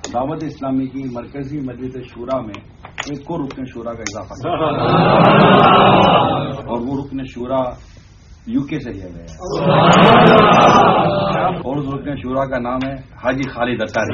دعوت اسلامی کی مرکزی مجلس شورا میں ایک کو رکن شورا کا اضافہ کیا اور وہ رکن شورا یو کے سے لیا گیا ہے اور اس رکن شورا کا نام ہے حاجی خالد اتاری.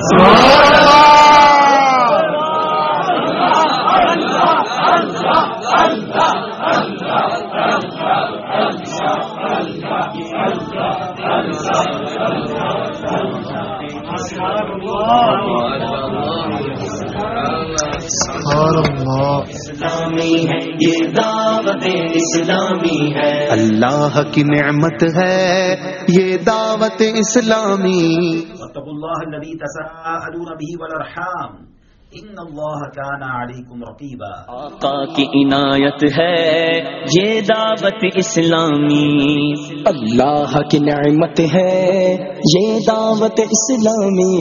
اسلامی ہے یہ دعوت اسلامی ہے، اللہ کی نعمت ہے یہ دعوت اسلامی. واتقوا اللہ الذی تساءلون به والارحام ان اللہ کان علیکم رقیبا. آقا کی عنایت ہے یہ دعوت اسلامی، اللہ کی نعمت ہے یہ دعوت اسلامی،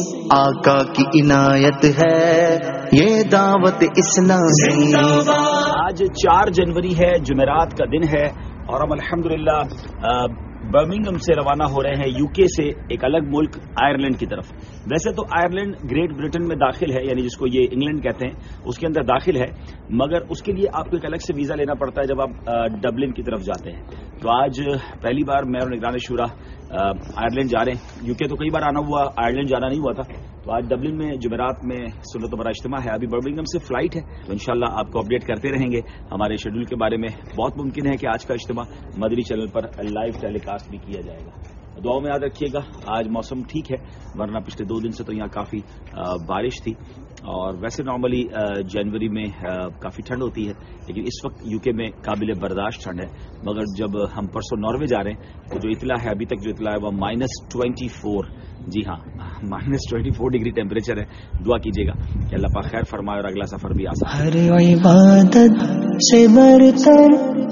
آقا کی عنایت ہے یہ دعوت اسلامی. آج 4 جنوری ہے، جمعرات کا دن ہے اور ہم الحمدللہ برمنگھم سے روانہ ہو رہے ہیں، یو کے سے ایک الگ ملک آئرلینڈ کی طرف. ویسے تو آئرلینڈ گریٹ برٹن میں داخل ہے، یعنی جس کو یہ انگلینڈ کہتے ہیں اس کے اندر داخل ہے، مگر اس کے لیے آپ کو ایک الگ سے ویزا لینا پڑتا ہے جب آپ ڈبلن کی طرف جاتے ہیں. تو آج پہلی بار میں اور نگران شورا آئرلینڈ جا رہے ہیں. یو کے تو کئی بار آنا ہوا، آئرلینڈ جانا نہیں ہوا تھا. تو آج ڈبلن میں جمعرات میں سنت و برا اجتماع ہے. ابھی برمنگھم سے فلائٹ ہے، تو انشاءاللہ آپ کو اپڈیٹ کرتے رہیں گے ہمارے شیڈول کے بارے میں. بہت ممکن ہے کہ آج کا اجتماع مدری چینل پر لائیو ٹیلی کاسٹ بھی کیا جائے گا. دعاؤں میں یاد رکھیے گا. آج موسم ٹھیک ہے، ورنہ پچھلے 2 دن سے تو یہاں کافی بارش تھی. اور ویسے نارملی جنوری میں کافی ٹھنڈ ہوتی ہے، لیکن اس وقت یو کے میں قابل برداشت ٹھنڈ ہے. مگر جب ہم پرسوں ناروے جا رہے ہیں تو جو اطلاع ہے ابھی تک جو اطلاع ہے وہ -24، جی ہاں -24 ڈگری ٹیمپریچر ہے. دعا کیجیے گا کہ اللہ پاک خیر فرمائے اور اگلا سفر بھی آسان. ہر عبادت سے برتر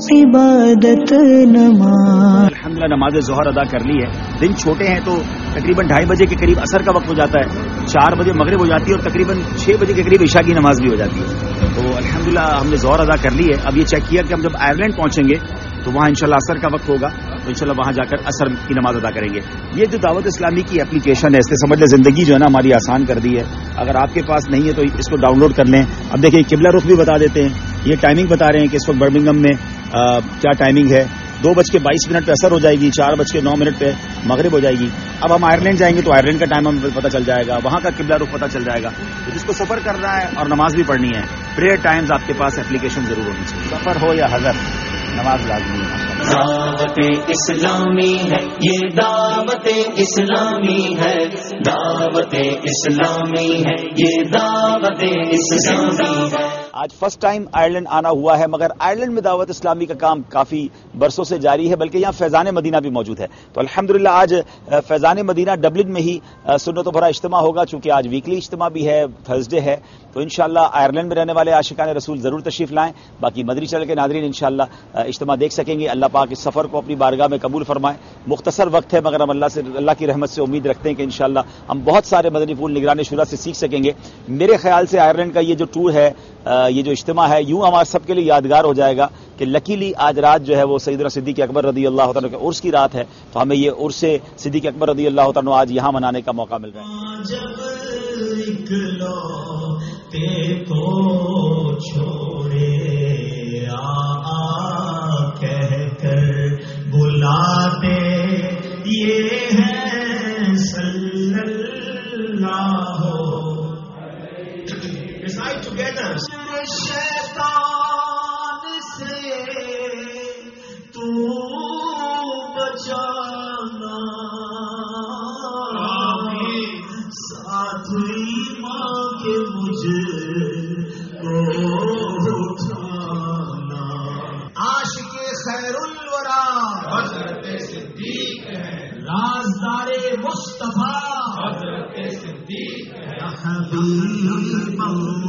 عبادت نماز. الحمدللہ نماز ظہر ادا کر لی ہے. دن چھوٹے ہیں تو تقریباً 2:30 بجے کے قریب عصر کا وقت ہو جاتا ہے، 4 بجے مغرب ہو جاتی ہے اور تقریباً 6 بجے کے قریب عشاء کی نماز بھی ہو جاتی ہے. تو الحمدللہ ہم نے ظہر ادا کر لی ہے. اب یہ چیک کیا کہ ہم جب آئرلینڈ پہنچیں گے تو وہاں انشاءاللہ عصر کا وقت ہوگا، تو انشاءاللہ وہاں جا کر عصر کی نماز ادا کریں گے. یہ جو دعوت اسلامی کی اپلیکیشن ہے، اس سے سمجھ لیں زندگی جو ہے نا ہماری آسان کر دی ہے. اگر آپ کے پاس نہیں ہے تو اس کو ڈاؤن لوڈ کر لیں. اب دیکھیں قبلہ رخ بھی بتا دیتے ہیں، یہ ٹائمنگ بتا رہے ہیں کہ اس وقت برمنگھم میں کیا ٹائمنگ ہے. 2:22 پہ عصر ہو جائے گی، 4:09 پہ مغرب ہو جائے گی. اب ہم آئرلینڈ جائیں گے تو آئرلینڈ کا ٹائم ہمیں پتہ چل جائے گا، وہاں کا قبلہ رخ پتہ چل جائے گا. تو جس کو سفر کرنا ہے اور نماز بھی پڑھنی ہے، پریئر ٹائمز آپ کے پاس اپلیکیشن ضرور ہونی چاہیے. سفر ہو یا حضر، نماز لازمی ہے. دعوت اسلامی ہے یہ دعوت اسلامی ہے، دعوت اسلامی ہے یہ دعوت اسلامی ہے. آج فرسٹ ٹائم آئرلینڈ آنا ہوا ہے، مگر آئرلینڈ میں دعوت اسلامی کا کام کافی برسوں سے جاری ہے، بلکہ یہاں فیضان مدینہ بھی موجود ہے. تو الحمدللہ آج فیضان مدینہ ڈبلن میں ہی سنت و بھرا اجتماع ہوگا، چونکہ آج ویکلی اجتماع بھی ہے، تھرسڈے ہے. تو انشاءاللہ آئرلینڈ میں رہنے والے عاشقان رسول ضرور تشریف لائیں. باقی مدری چینل کے ناظرین انشاءاللہ اجتماع دیکھ سکیں گے. اللہ پاک اس سفر کو اپنی بارگاہ میں قبول فرمائے. مختصر وقت ہے مگر ہم اللہ کی رحمت سے امید رکھتے ہیں کہ انشاءاللہ ہم بہت سارے مدنی پھول نگران شورا سے سیکھ سکیں گے. میرے خیال سے آئرلینڈ کا یہ جو ٹور ہے، یہ جو اجتماع ہے، یوں ہمارے سب کے لیے یادگار ہو جائے گا کہ لکیلی آج رات جو ہے وہ سیدنا صدیق اکبر رضی اللہ تعالیٰ کے عرس کی رات ہے. تو ہمیں یہ عرس صدیق اکبر رضی اللہ تعالیٰ آج یہاں منانے کا موقع مل رہا ہے. شیطان سے تو بچانا، ساتھ ایمان کے مجھے کو اٹھانا. عاشق خیر الورا حضرت صدیق ہے، رازدار مصطفیٰ حضرت صدیق ہے. حبیب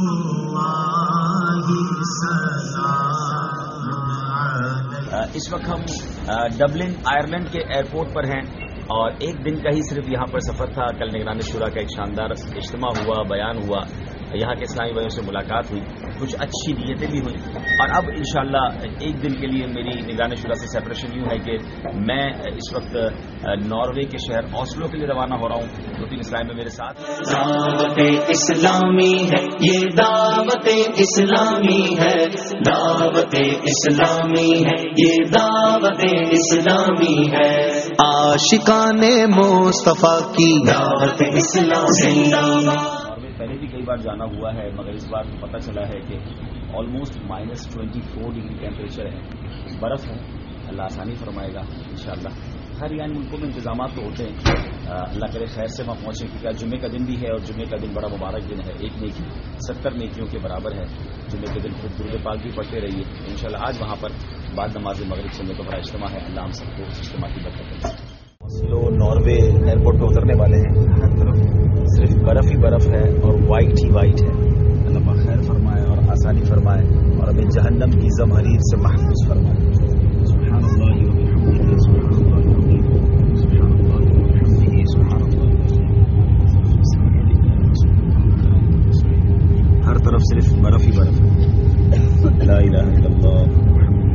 اس وقت ہم ڈبلن آئرلینڈ کے ایئرپورٹ پر ہیں اور ایک دن کا ہی صرف یہاں پر سفر تھا. کل نگران شورا کا ایک شاندار اجتماع ہوا، بیان ہوا یہاں کے اسلامی بھائیوں سے ملاقات ہوئی، کچھ اچھی نیتیں بھی ہوئیں، اور اب انشاءاللہ ایک دن کے لیے میری نگران شورا سے سیپریشن یوں ہے کہ میں اس وقت ناروے کے شہر اوسلو کے لیے روانہ ہو رہا ہوں. 2-3 اسلامی میں میرے ساتھ. دعوت اسلامی ہے یہ، دعوت اسلامی ہے، دعوت اسلامی ہے یہ، دعوت اسلامی ہے. عاشقان مصطفیٰ کی دعوت اسلامی. پہلے بھی کئی بار جانا ہوا ہے، مگر اس بار پتہ چلا ہے کہ آلموسٹ -24 ڈگری ٹیمپریچر ہے، برف ہے. اللہ آسانی فرمائے گا انشاءاللہ. ہر یعنی ملکوں میں انتظامات تو ہوتے ہیں، اللہ کرے خیر سے وہاں پہنچیں، کیونکہ آج جمعے کا دن بھی ہے، اور جمعے کا دن بڑا مبارک دن ہے. ایک نیکی 70 نیکیوں کے برابر ہے. جمعے کے دن خود درود پاک بھی پڑھتے رہیے انشاءاللہ. آج وہاں پر بعد نماز مغرب سے تو بڑا اجتماع ہے. اللہ ہم سب کو اس اجتماع کی برکت دے. اوسلو ناروے ایئرپورٹ پہ اترنے والے ہیں. ہر طرف صرف برف ہی برف ہے اور وائٹ ہی وائٹ ہے. اللہ پاک خیر فرمائے اور آسانی فرمائے اور ہمیں جہنم کی زمہریر سے محفوظ فرمائے. سبحان اللہ وبحمدہ، سبحان اللہ العظیم، سبحان اللہ وبحمدہ، سبحان اللہ العظیم. ہر طرف صرف برف ہی برف ہے. لا الہ الا اللہ محمد